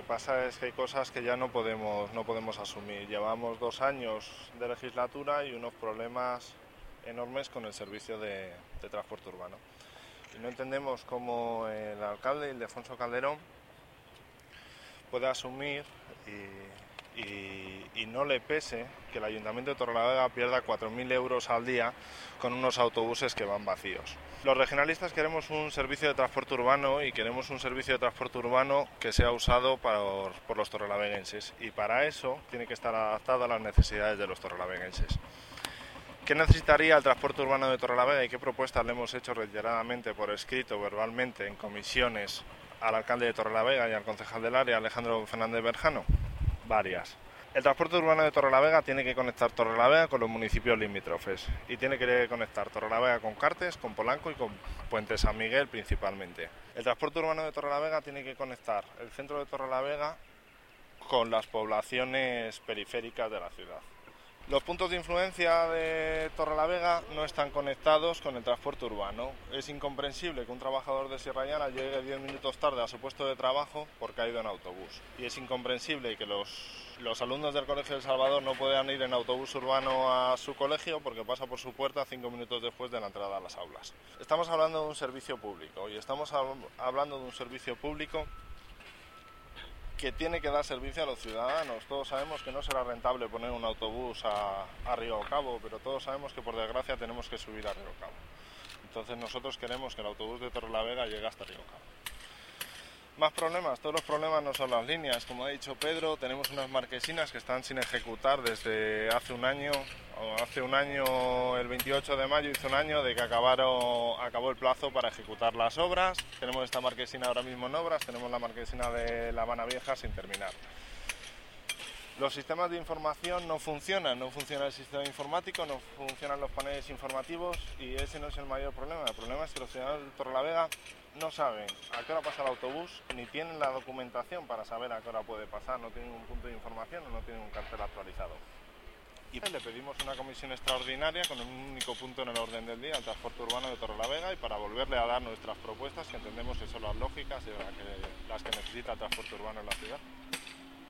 pasa es que hay cosas que ya no podemos asumir. Llevamos 2 años de legislatura y unos problemas enormes con el servicio de transporte urbano. Y no entendemos cómo el alcalde, Ildefonso Calderón, puede asumir y no le pese que el Ayuntamiento de Torrelavega pierda 4.000 euros al día con unos autobuses que van vacíos. Los regionalistas queremos un servicio de transporte urbano y queremos un servicio de transporte urbano que sea usado por los torrelaveguenses, y para eso tiene que estar adaptado a las necesidades de los torrelaveguenses. ¿Qué necesitaría el transporte urbano de Torrelavega y qué propuestas le hemos hecho reiteradamente por escrito, verbalmente, en comisiones al alcalde de Torrelavega y al concejal del área, Alejandro Fernández Berjano? Varias. El transporte urbano de Torrelavega tiene que conectar Torrelavega con los municipios limítrofes y tiene que conectar Torrelavega con Cartes, con Polanco y con Puente San Miguel principalmente. El transporte urbano de Torrelavega tiene que conectar el centro de Torrelavega con las poblaciones periféricas de la ciudad. Los puntos de influencia de Torrelavega no están conectados con el transporte urbano. Es incomprensible que un trabajador de Sierra Llana llegue 10 minutos tarde a su puesto de trabajo porque ha ido en autobús. Y es incomprensible que los alumnos del Colegio del Salvador no puedan ir en autobús urbano a su colegio porque pasa por su puerta 5 minutos después de la entrada a las aulas. Estamos hablando de un servicio público y estamos hablando de un servicio público que tiene que dar servicio a los ciudadanos. Todos sabemos que no será rentable poner un autobús a Río Cabo, pero todos sabemos que por desgracia tenemos que subir a Río Cabo. Entonces nosotros queremos que el autobús de Torrelavega llegue hasta Río Cabo. Más problemas, todos los problemas no son las líneas. Como ha dicho Pedro, tenemos unas marquesinas que están sin ejecutar desde hace un año. El 28 de mayo hizo un año de que acabó el plazo para ejecutar las obras. Tenemos esta marquesina ahora mismo en obras, tenemos la marquesina de La Habana Vieja sin terminar. Los sistemas de información no funcionan, no funciona el sistema informático, no funcionan los paneles informativos y ese no es el mayor problema. El problema es que los ciudadanos de Torrelavega no saben a qué hora pasa el autobús, ni tienen la documentación para saber a qué hora puede pasar, no tienen un punto de información o no tienen un cartel actualizado. Y le pedimos una comisión extraordinaria con un único punto en el orden del día, el transporte urbano de Torrelavega, y para volverle a dar nuestras propuestas que entendemos que son las lógicas y las que necesita el transporte urbano en la ciudad.